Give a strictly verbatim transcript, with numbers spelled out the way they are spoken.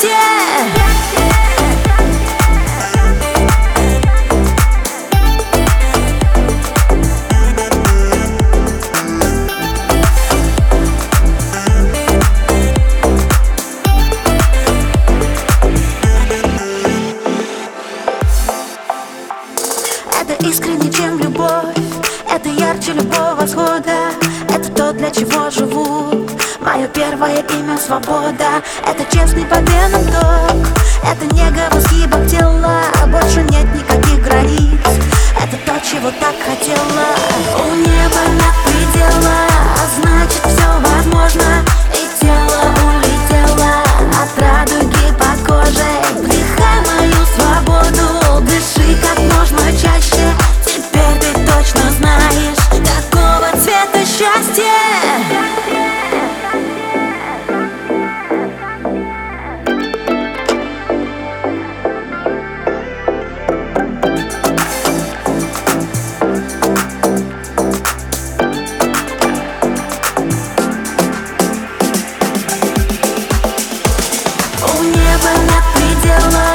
счастье. Это искренне, чем любовь, это ярче любого восхода. Это то, для чего живу, мое первое имя — свобода. Это честный по венам ток, это нега в изгибах тела. Больше нет никаких границ, это то, чего так хотела. У неба нет предела, а значит все возможно. И тело улетело от радуги под кожей. Вдыхай мою свободу, дыши как можно чаще. Теперь ты точно знаешь, какого цвета счастье. У неба нет предела,